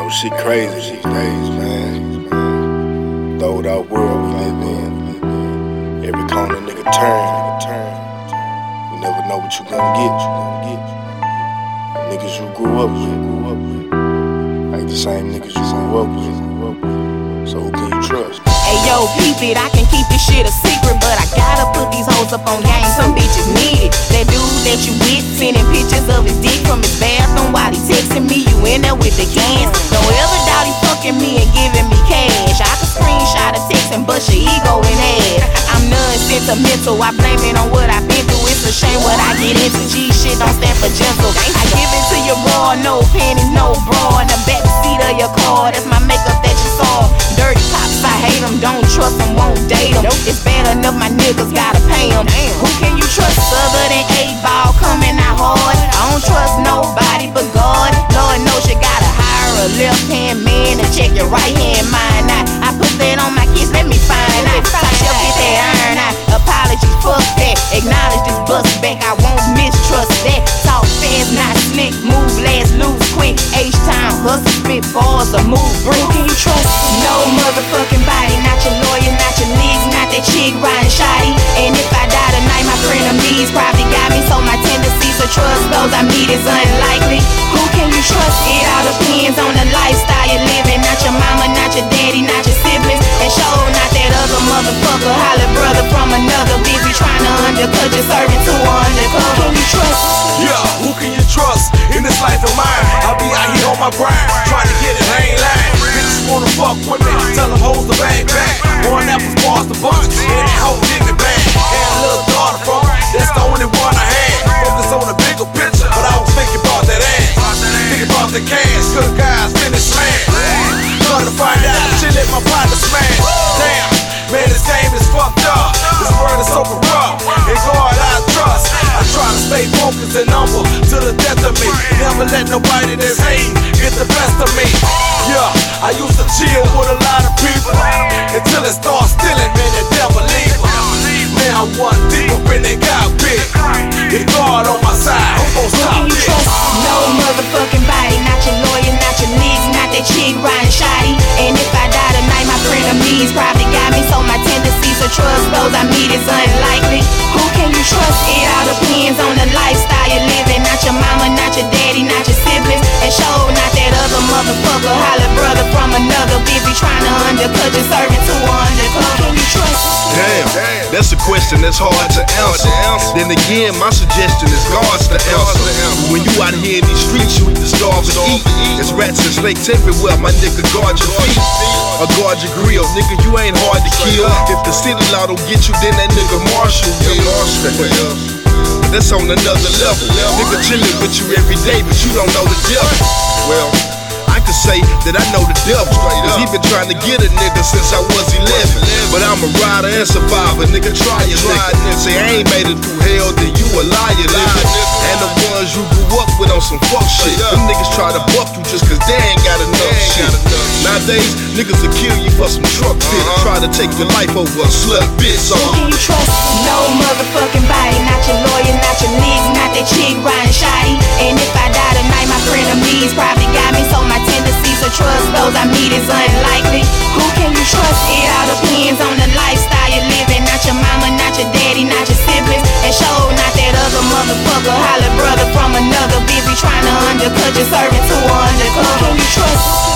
Shit crazy these days, man. Throwed out world we live in. Every corner nigga turn. You never know what you gonna get. Niggas you grew up with ain't the same niggas you grew up with. So who can you trust? Hey yo, peep it, I can keep this shit a secret, but I gotta put these hoes up on game. Some bitches need it. That dude that you with, sending pictures of his dick from his bathroom while he texting me. You in there with the gas? Don't ever doubt he fucking me and giving me cash. I can screenshot a text and bust your ego in half. I'm non-sentimental, I blame it on what I've been through. It's a shame what I get into. G shit don't stand for gentle. I give it to you raw, no panties, no bra. In the back seat of your car, that's my makeup that you saw. Dirty cops, I hate them, don't trust them, won't date them. It's bad enough my niggas gotta pay them. Who can you trust other than 8-ball coming out hard? I don't trust nobody but God. Lord knows you gotta hire a left-hand man to check your right-hand mind. I put that on my kids, let me find out. Top shelf, get that iron out. Apologies, fuck that. Acknowledge this bust back, I won't mistrust that. Talk fast, not slick, move last, lose quick. H-time, hustle, spit balls, or move brick. Who can you trust? No motherfucking body, not your lawyer, not your legs, not that chick riding shoddy. And if I die tonight, my frenemies probably got me, so my tendencies to trust those I meet is unlikely. Who can you trust? It all depends on the lifestyle you're living. Not your mama, not your daddy, not your siblings, and show not that other motherfucker, holla brother from another. Busy trying to undercut you, serving to undercover. Who can you trust? Yeah, who can you trust in this life of mine? I'll be out here on my grind, trying to get it, I ain't lying. Bitches wanna fuck with me, tell them hoes to bang bang. One apples bars the bunch, and that hoe give me bang. Had a little daughter from me, that's the only one I had. Focus on the bigger picture, but I was thinking about that ass. Thinking about the cash, good guys finish smash. Come to find out, shit let my partner smash. Damn, man, this game is fucked up. This world is so corrupt, and God I trust. I try to stay focused and humble to the death of me. Never let nobody that's hating get the best of me. Yeah, I used to chill with a lot of people until it starts stealing, man, the devil leave. Now I'm one deep up in that cockpit. If God on my side, who gon' stop this? No motherfucking body, not your lawyer, not your legs, not that chick riding shoddy. And if I die tonight, my frenemies probably got me, so my tendencies to trust those I meet is unlikely. Who can you trust? It all depends on the lifestyle you're living. Not your mama, not your daddy, not your siblings, and show not that other motherfucker, holla brother from another. Busy trying to undercut you, serving to undercover. Who can you trust? Damn, that's a question that's hard to answer. Then again, my suggestion is God's the answer. When you out here in these streets, you either starve or eat. There's rats and snakes everywhere, my nigga, guard your feet. Or guard your grill, nigga, you ain't hard to kill. If the city law don't get you, then that nigga Marshall will. That's on another level. Nigga chillin' with you every day, but you don't know the devil. Well, I could say that I know the devil, cause he been trying to get a nigga since I was 11. But I'm a rider and survivor, nigga, try it, nigga. Say I ain't made it through hell, then you a liar, nigga. And the ones you grew up with on some fuck shit, them niggas try to buck you just cause they ain't got enough shit. Nowadays, niggas will kill you for some truck fit, try to take your life over a slut bitch. So who can you trust? No motherfucking body, not your lawyer, not your legs, not that chick riding shoddy. And if I die tonight, my frenemies probably got me, so my tendencies to trust those I meet is unlikely. Who can you trust? It all depends on the lifestyle you're living. Not your mama, not your daddy, not your siblings, and show not that other motherfucker, holla brother from another. Busy trying to undercut you, serving to undercover. Who can you trust?